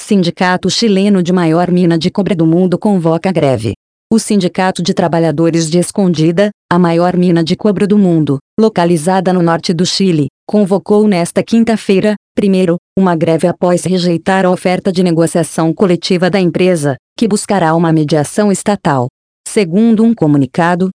Sindicato chileno de maior mina de cobre do mundo convoca greve. O Sindicato de Trabalhadores de Escondida, a maior mina de cobre do mundo, localizada no norte do Chile, convocou nesta quinta-feira, uma greve após rejeitar a oferta de negociação coletiva da empresa, que buscará uma mediação estatal. Segundo um comunicado,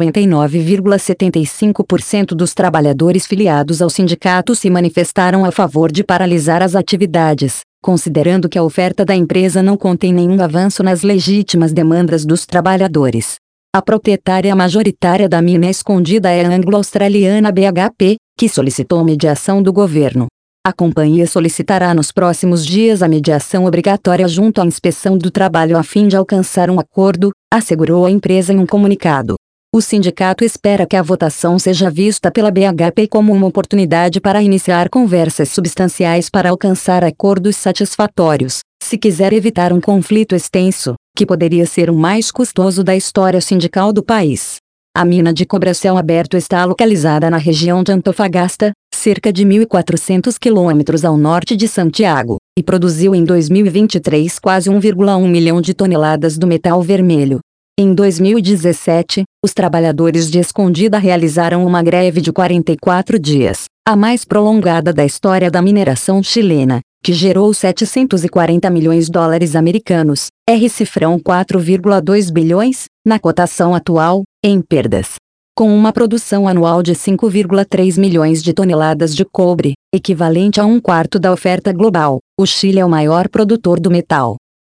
99,75% dos trabalhadores filiados ao sindicato se manifestaram a favor de paralisar as atividades, considerando que a oferta da empresa não contém nenhum avanço nas legítimas demandas dos trabalhadores. A proprietária majoritária da mina escondida é a anglo-australiana BHP, que solicitou mediação do governo. A companhia solicitará nos próximos dias a mediação obrigatória junto à Inspeção do Trabalho a fim de alcançar um acordo, assegurou a empresa em um comunicado. O sindicato espera que a votação seja vista pela BHP como uma oportunidade para iniciar conversas substanciais para alcançar acordos satisfatórios, se quiser evitar um conflito extenso, que poderia ser o mais custoso da história sindical do país. A mina de cobre a céu aberto está localizada na região de Antofagasta, cerca de 1.400 quilômetros ao norte de Santiago, e produziu em 2023 quase 1,1 milhão de toneladas do metal vermelho. Em 2017, os trabalhadores de Escondida realizaram uma greve de 44 dias, a mais prolongada da história da mineração chilena, que gerou 740 milhões de dólares americanos, cifrão 4,2 bilhões, na cotação atual, em perdas. Com uma produção anual de 5,3 milhões de toneladas de cobre, equivalente a um quarto da oferta global, o Chile é o maior produtor do metal.